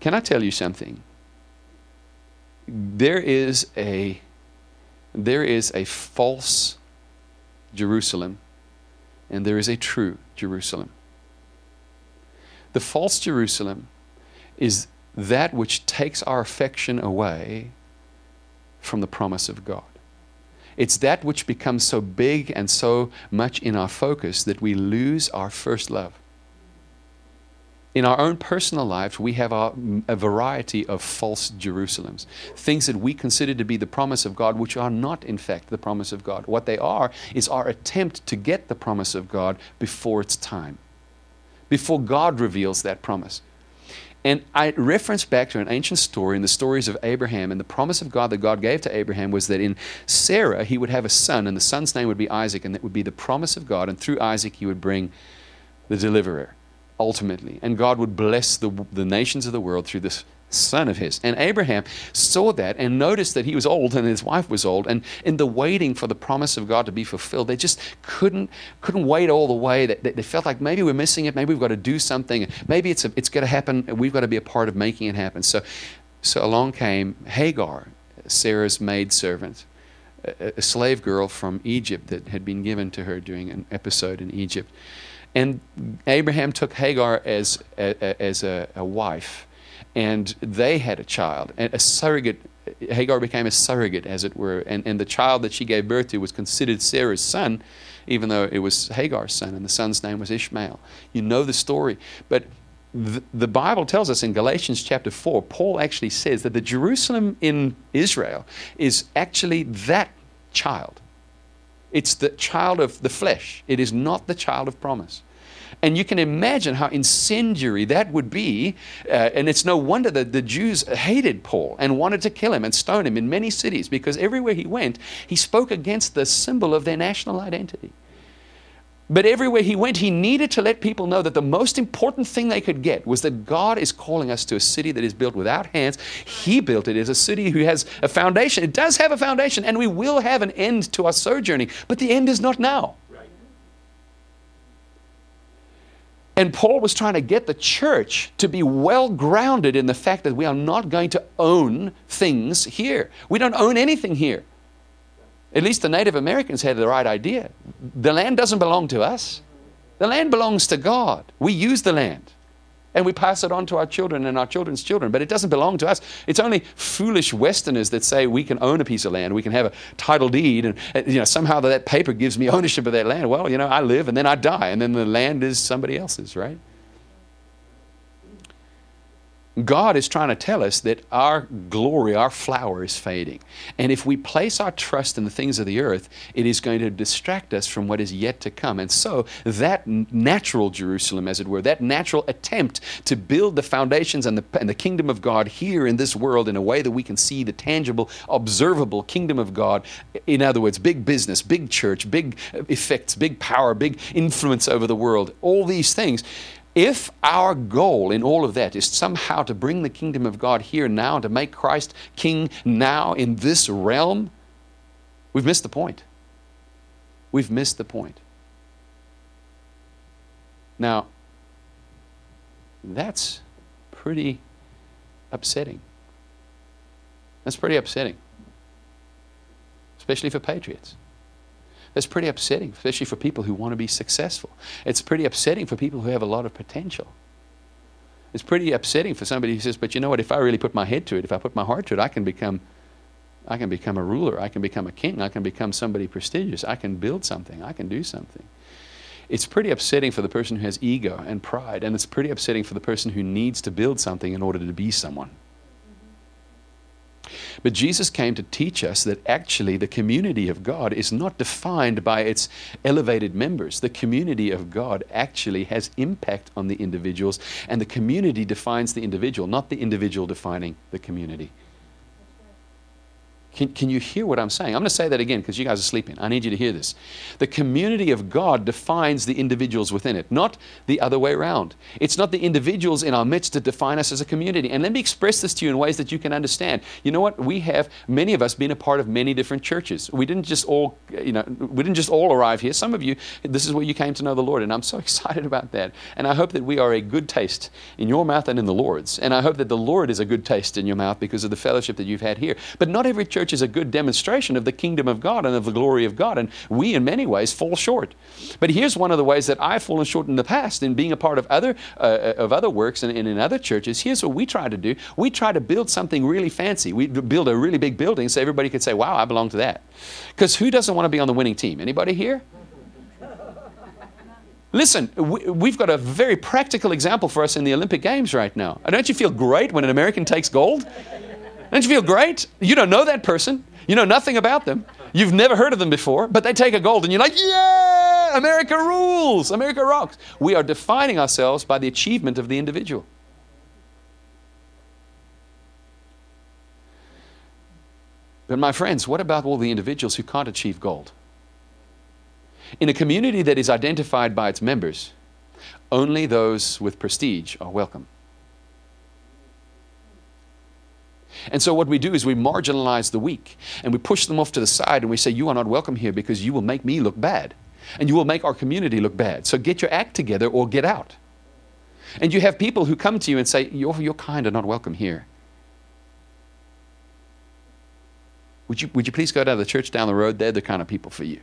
Can I tell you something? There is a false Jerusalem, and there is a true Jerusalem. The false Jerusalem is that which takes our affection away from the promise of God. It's that which becomes so big and so much in our focus that we lose our first love. In our own personal lives, we have a variety of false Jerusalems, things that we consider to be the promise of God, which are not, in fact, the promise of God. What they are is our attempt to get the promise of God before it's time, before God reveals that promise. And I reference back to an ancient story in the stories of Abraham, and the promise of God that God gave to Abraham was that in Sarah he would have a son, and the son's name would be Isaac, and that would be the promise of God, and through Isaac he would bring the deliverer, ultimately. And God would bless the nations of the world through this son of his. And Abraham saw that and noticed that he was old and his wife was old, and in the waiting for the promise of God to be fulfilled, they just couldn't wait all the way. They felt like maybe we're missing it, maybe we've got to do something, maybe it's going to happen, and we've got to be a part of making it happen. So along came Hagar, Sarah's maidservant, a slave girl from Egypt that had been given to her during an episode in Egypt. And Abraham took Hagar as a wife, and they had a child, and a surrogate. Hagar became a surrogate, as it were, and the child that she gave birth to was considered Sarah's son, even though it was Hagar's son, and the son's name was Ishmael. You know the story. But the Bible tells us in Galatians chapter 4, Paul actually says that the Jerusalem in Israel is actually that child. It's the child of the flesh. It is not the child of promise. And you can imagine how incendiary that would be. And it's no wonder that the Jews hated Paul and wanted to kill him and stone him in many cities, because everywhere he went, he spoke against the symbol of their national identity. But everywhere he went, he needed to let people know that the most important thing they could get was that God is calling us to a city that is built without hands. He built it as a city who has a foundation. It does have a foundation, and we will have an end to our sojourning, but the end is not now. And Paul was trying to get the church to be well grounded in the fact that we are not going to own things here. We don't own anything here. At least the Native Americans had the right idea. The land doesn't belong to us. The land belongs to God. We use the land, and we pass it on to our children and our children's children, but it doesn't belong to us. It's only foolish Westerners that say we can own a piece of land, we can have a title deed, and somehow that paper gives me ownership of that land. Well, I live and then I die, and then the land is somebody else's, right? God is trying to tell us that our glory, our flower is fading. And if we place our trust in the things of the earth, it is going to distract us from what is yet to come. And so that natural Jerusalem, as it were, that natural attempt to build the foundations and the kingdom of God here in this world in a way that we can see the tangible, observable kingdom of God, in other words, big business, big church, big effects, big power, big influence over the world, all these things. If our goal in all of that is somehow to bring the kingdom of God here now, to make Christ king now in this realm, we've missed the point. We've missed the point. Now, that's pretty upsetting. That's pretty upsetting, especially for patriots. That's pretty upsetting, especially for people who want to be successful. It's pretty upsetting for people who have a lot of potential. It's pretty upsetting for somebody who says, but you know what, if I really put my head to it, if I put my heart to it, I can become a ruler, I can become a king, I can become somebody prestigious, I can build something, I can do something. It's pretty upsetting for the person who has ego and pride, and it's pretty upsetting for the person who needs to build something in order to be someone. But Jesus came to teach us that actually the community of God is not defined by its elevated members. The community of God actually has impact on the individuals, and the community defines the individual, not the individual defining the community. Can you hear what I'm saying? I'm going to say that again because you guys are sleeping. I need you to hear this. The community of God defines the individuals within it, not the other way around. It's not the individuals in our midst that define us as a community. And let me express this to you in ways that you can understand. You know what? We have, many of us, been a part of many different churches. We didn't just all arrive here. Some of you, this is where you came to know the Lord, and I'm so excited about that. And I hope that we are a good taste in your mouth and in the Lord's. And I hope that the Lord is a good taste in your mouth because of the fellowship that you've had here. But not every church is a good demonstration of the kingdom of God and of the glory of God, and we in many ways fall short. But here's one of the ways that I've fallen short in the past in being a part of other works and in other churches. Here's what we try to do. We try to build something really fancy. We build a really big building so everybody could say, wow, I belong to that. Because who doesn't want to be on the winning team? Anybody here? Listen, we've got a very practical example for us in the Olympic Games right now. Don't you feel great when an American takes gold? Don't you feel great? You don't know that person. You know nothing about them. You've never heard of them before, but they take a gold and you're like, yeah, America rules. America rocks. We are defining ourselves by the achievement of the individual. But my friends, what about all the individuals who can't achieve gold? In a community that is identified by its members, only those with prestige are welcome. And so what we do is we marginalize the weak and we push them off to the side and we say, you are not welcome here because you will make me look bad and you will make our community look bad. So get your act together or get out. And you have people who come to you and say, you're kind of not welcome here. Would you please go to the church down the road? They're the kind of people for you.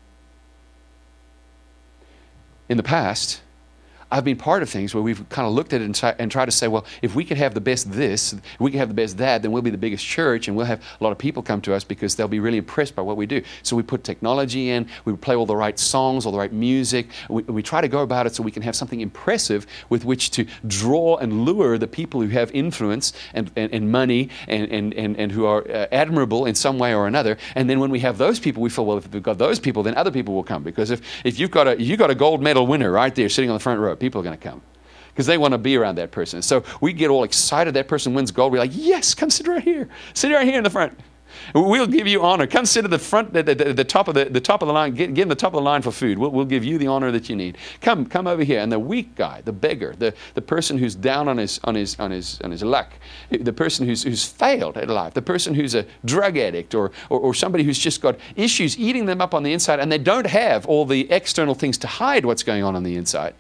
In the past, I've been part of things where we've kind of looked at it and tried to say, well, if we could have the best this, if we could have the best that, then we'll be the biggest church and we'll have a lot of people come to us because they'll be really impressed by what we do. So we put technology in, we play all the right songs, all the right music. We try to go about it so we can have something impressive with which to draw and lure the people who have influence and money and who are admirable in some way or another. And then when we have those people, we feel, well, if we've got those people, then other people will come. Because if you've got a gold medal winner right there sitting on the front row, people are going to come because they want to be around that person. So we get all excited. That person wins gold. We're like, yes, come sit right here. Sit right here in the front. We'll give you honor. Come sit at the front, the top of the line. Get in the top of the line for food. We'll give you the honor that you need. Come over here. And the weak guy, the beggar, the person who's down on his luck, the person who's failed at life, the person who's a drug addict or somebody who's just got issues eating them up on the inside, and they don't have all the external things to hide what's going on the inside.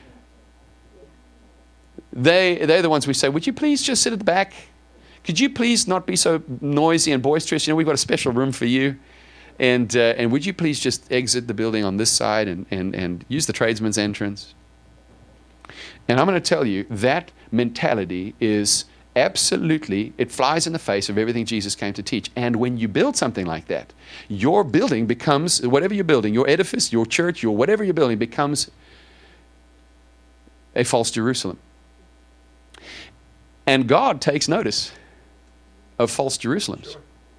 They're the ones we say, would you please just sit at the back? Could you please not be so noisy and boisterous? You know, we've got a special room for you. And would you please just exit the building on this side and use the tradesman's entrance? And I'm going to tell you, that mentality is absolutely, it flies in the face of everything Jesus came to teach. And when you build something like that, your building becomes, whatever you're building, your edifice, your church, your whatever you're building becomes a false Jerusalem. And God takes notice of false Jerusalems.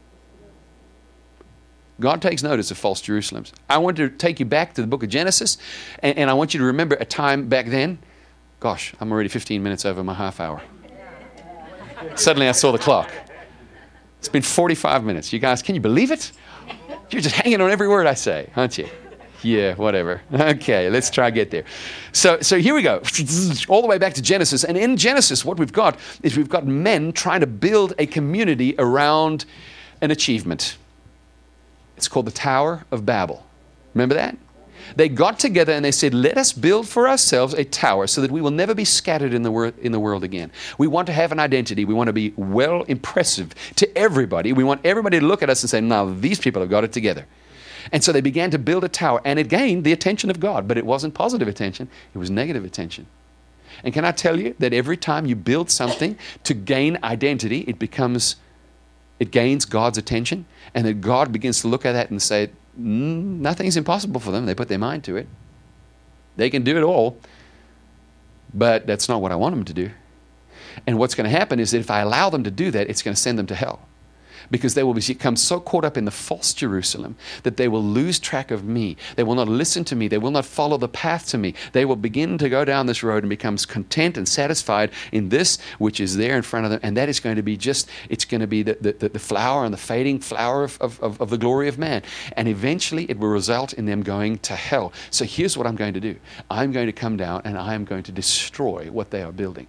God takes notice of false Jerusalems. I want to take you back to the book of Genesis, and I want you to remember a time back then. Gosh, I'm already 15 minutes over my half hour. Suddenly I saw the clock. It's been 45 minutes. You guys, can you believe it? You're just hanging on every word I say, aren't you? Yeah, whatever. Okay, let's try to get there. So here we go. All the way back to Genesis. And in Genesis, what we've got is we've got men trying to build a community around an achievement. It's called the Tower of Babel. Remember that? They got together and they said, let us build for ourselves a tower so that we will never be scattered in the world again. We want to have an identity. We want to be well impressive to everybody. We want everybody to look at us and say, now these people have got it together. And so they began to build a tower, and it gained the attention of God, but it wasn't positive attention, it was negative attention. And can I tell you that every time you build something to gain identity, it gains God's attention, and that God begins to look at that and say, nothing's impossible for them. They put their mind to it. They can do it all, but that's not what I want them to do. And what's going to happen is that if I allow them to do that, it's going to send them to hell. because they will become so caught up in the false Jerusalem that they will lose track of me. They will not listen to me. They will not follow the path to me. They will begin to go down this road and become content and satisfied in this which is there in front of them. And that is going to be it's going to be the flower and the fading flower of the glory of man. And eventually it will result in them going to hell. So here's what I'm going to do. I'm going to come down and I am going to destroy what they are building.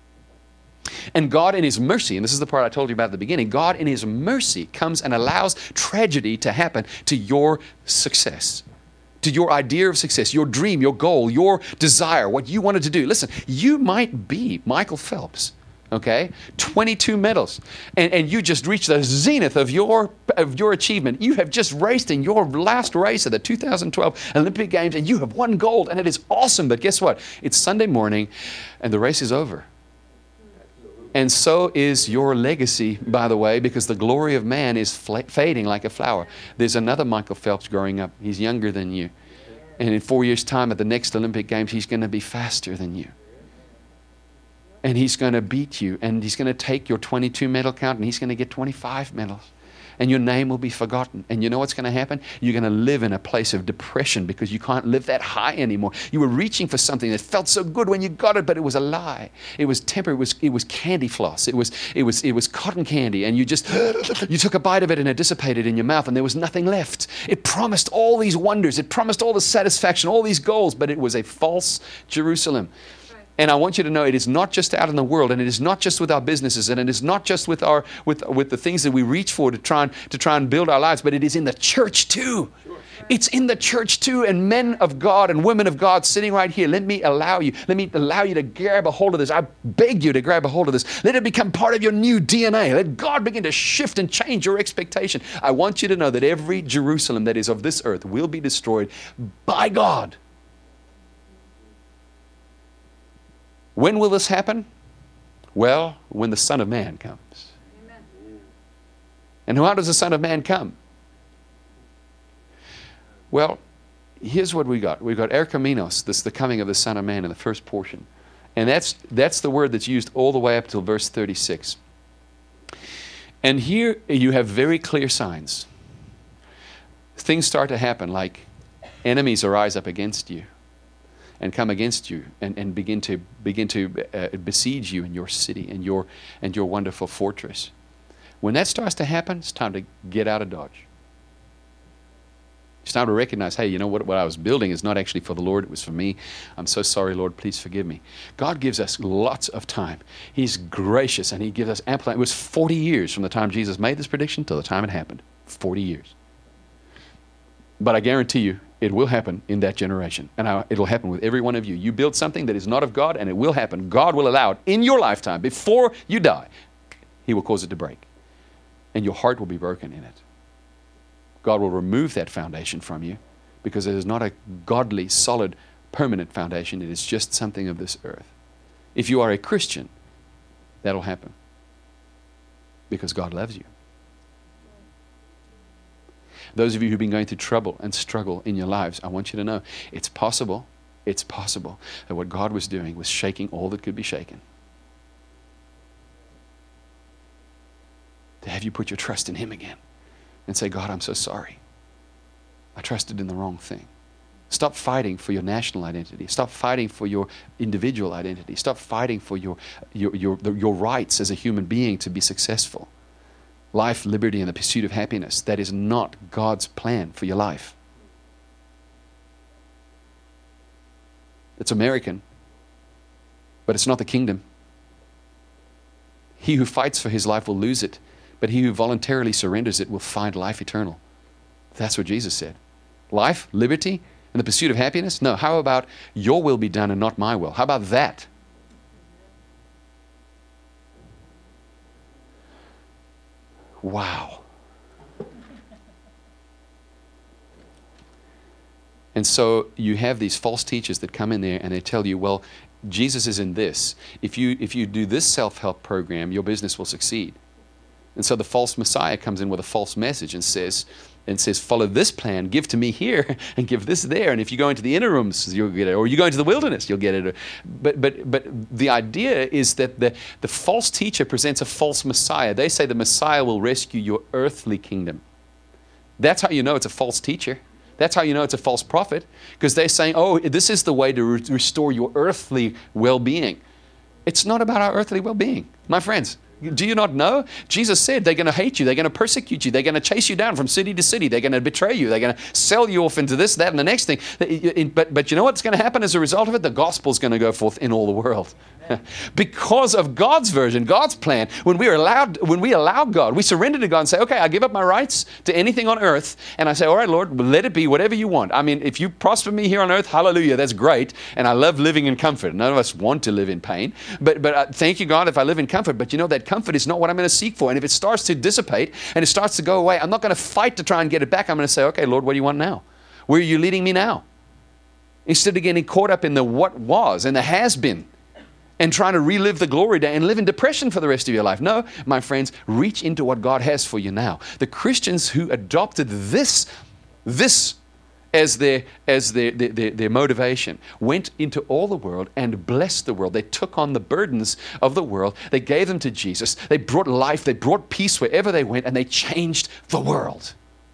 And God in His mercy, and this is the part I told you about at the beginning, God in His mercy comes and allows tragedy to happen to your success, to your idea of success, your dream, your goal, your desire, what you wanted to do. Listen, you might be Michael Phelps, okay? 22 medals, and you just reached the zenith of your achievement. You have just raced in your last race of the 2012 Olympic Games, and you have won gold, and it is awesome. But guess what? It's Sunday morning, and the race is over. And so is your legacy, by the way, because the glory of man is fading like a flower. There's another Michael Phelps growing up. He's younger than you. And in 4 years' time at the next Olympic Games, he's going to be faster than you. And he's going to beat you. And he's going to take your 22 medal count and he's going to get 25 medals. And your name will be forgotten. And you know what's going to happen? You're going to live in a place of depression because you can't live that high anymore. You were reaching for something that felt so good when you got it, but it was a lie. It was temporary. It was candy floss. It was cotton candy, and you took a bite of it and it dissipated in your mouth, and there was nothing left. It promised all these wonders. It promised all the satisfaction, all these goals, but it was a false Jerusalem. And I want you to know it is not just out in the world, and it is not just with our businesses, and it is not just with the things that we reach for to try and build our lives, but it is in the church too. Sure. It's in the church too, and men of God and women of God sitting right here. Let me allow you to grab a hold of this. I beg you to grab a hold of this. Let it become part of your new DNA. Let God begin to shift and change your expectation. I want you to know that every Jerusalem that is of this earth will be destroyed by God. When will this happen? Well, when the Son of Man comes. Amen. And how does the Son of Man come? Well, here's what we got. We've got erchomenos, this the coming of the Son of Man in the first portion. And that's the word that's used all the way up till verse 36. And here you have very clear signs. Things start to happen, like enemies arise up against you and come against you and begin to besiege you in your city and your wonderful fortress. When that starts to happen, it's time to get out of Dodge. It's time to recognize, hey, you know what I was building is not actually for the Lord, it was for me. I'm so sorry, Lord, please forgive me. God gives us lots of time. He's gracious and He gives us ample time. It was 40 years from the time Jesus made this prediction till the time it happened. 40 years. But I guarantee you, it will happen in that generation. And it will happen with every one of you. You build something that is not of God, and it will happen. God will allow it in your lifetime. Before you die, He will cause it to break. And your heart will be broken in it. God will remove that foundation from you because it is not a godly, solid, permanent foundation. It is just something of this earth. If you are a Christian, that'll happen because God loves you. Those of you who've been going through trouble and struggle in your lives, I want you to know it's possible that what God was doing was shaking all that could be shaken. To have you put your trust in Him again and say, God, I'm so sorry. I trusted in the wrong thing. Stop fighting for your national identity. Stop fighting for your individual identity. Stop fighting for your rights as a human being to be successful. Life, liberty, and the pursuit of happiness. That is not God's plan for your life. It's American, but it's not the kingdom. He who fights for his life will lose it, but he who voluntarily surrenders it will find life eternal. That's what Jesus said. Life, liberty, and the pursuit of happiness? No, how about your will be done and not my will? How about that? Wow. And so you have these false teachers that come in there and they tell you, well, Jesus is in this. If you do this self-help program, your business will succeed. And so the false Messiah comes in with a false message and says, and says, follow this plan, give to me here and give this there. And if you go into the inner rooms, you'll get it. Or you go into the wilderness, you'll get it. But the idea is that the false teacher presents a false Messiah. They say the Messiah will rescue your earthly kingdom. That's how you know it's a false teacher. That's how you know it's a false prophet. Because they're saying, oh, this is the way to restore your earthly well-being. It's not about our earthly well-being, my friends. Do you not know? Jesus said they're going to hate you. They're going to persecute you. They're going to chase you down from city to city. They're going to betray you. They're going to sell you off into this, that, and the next thing. But you know what's going to happen as a result of it? The gospel's going to go forth in all the world. Because of God's version, God's plan, when we allow God, we surrender to God and say, okay, I give up my rights to anything on earth. And I say, all right, Lord, let it be whatever you want. I mean, if you prosper me here on earth, hallelujah, that's great. And I love living in comfort. None of us want to live in pain. But thank you, God, if I live in comfort. But you know, that comfort is not what I'm going to seek for. And if it starts to dissipate and it starts to go away, I'm not going to fight to try and get it back. I'm going to say, okay, Lord, what do you want now? Where are you leading me now? Instead of getting caught up in the what was and the has been, and trying to relive the glory day and live in depression for the rest of your life. No, my friends, reach into what God has for you now. The Christians who adopted this as their motivation went into all the world and blessed the world. They took on the burdens of the world. They gave them to Jesus. They brought life. They brought peace wherever they went, and they changed the world.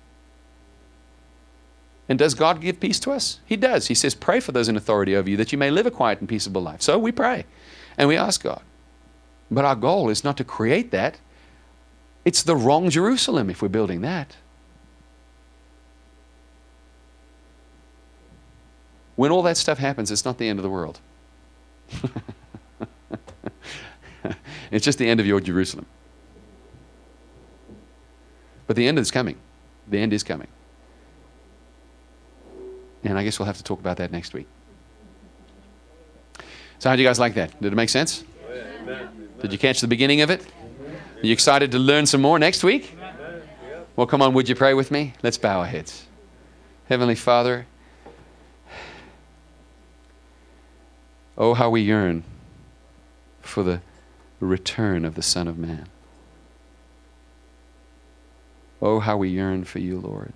And does God give peace to us? He does. He says, pray for those in authority over you that you may live a quiet and peaceable life. So we pray and we ask God. But our goal is not to create that. It's the wrong Jerusalem if we're building that. When all that stuff happens, it's not the end of the world. It's just the end of your Jerusalem. But the end is coming. The end is coming. And I guess we'll have to talk about that next week. So how do you guys like that? Did it make sense? Did you catch the beginning of it? Are you excited to learn some more next week? Well, come on, would you pray with me? Let's bow our heads. Heavenly Father, oh, how we yearn for the return of the Son of Man. Oh, how we yearn for you, Lord.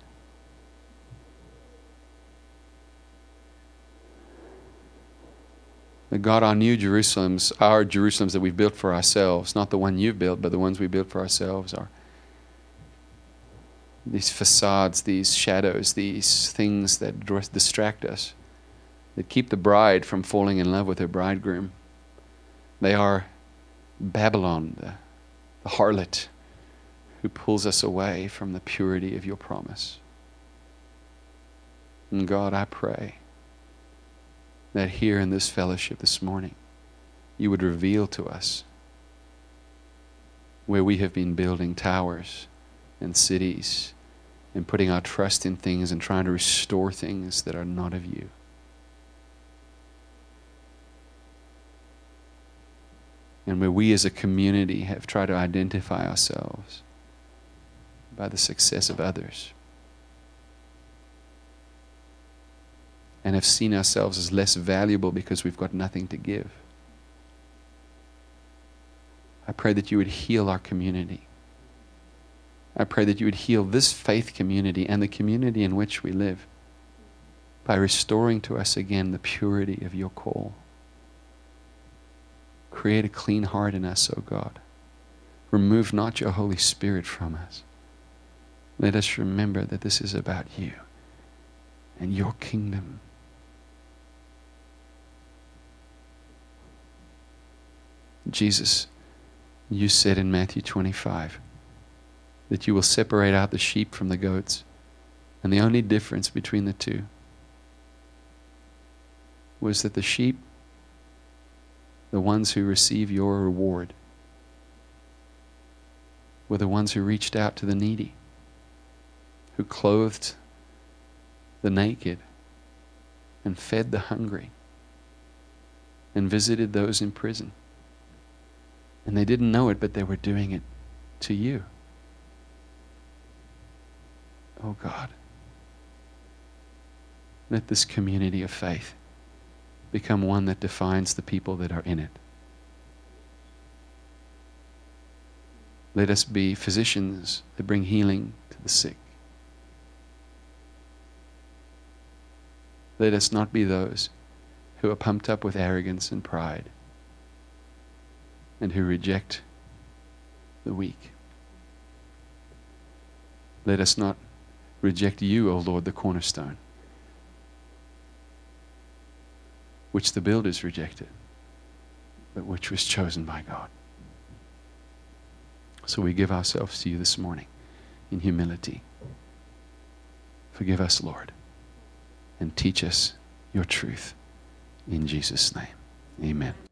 God, our new Jerusalems, our Jerusalems that we've built for ourselves, not the one you've built, but the ones we built for ourselves, are these facades, these shadows, these things that distract us, that keep the bride from falling in love with her bridegroom. They are Babylon, the harlot, who pulls us away from the purity of your promise. And God, I pray that here in this fellowship this morning, you would reveal to us where we have been building towers and cities and putting our trust in things and trying to restore things that are not of you. And where we as a community have tried to identify ourselves by the success of others, and have seen ourselves as less valuable because we've got nothing to give. I pray that you would heal our community. I pray that you would heal this faith community and the community in which we live by restoring to us again the purity of your call. Create a clean heart in us, O God. Remove not your Holy Spirit from us. Let us remember that this is about you and your kingdom. Jesus, you said in Matthew 25 that you will separate out the sheep from the goats. And the only difference between the two was that the sheep, the ones who receive your reward, were the ones who reached out to the needy, who clothed the naked and fed the hungry and visited those in prison. And they didn't know it, but they were doing it to you. Oh God, let this community of faith become one that defines the people that are in it. Let us be physicians that bring healing to the sick, Let us not be those who are pumped up with arrogance and pride and who reject the weak. Let us not reject you, O Lord, the cornerstone, which the builders rejected, but which was chosen by God. So we give ourselves to you this morning in humility. Forgive us, Lord, and teach us your truth. In Jesus' name, amen.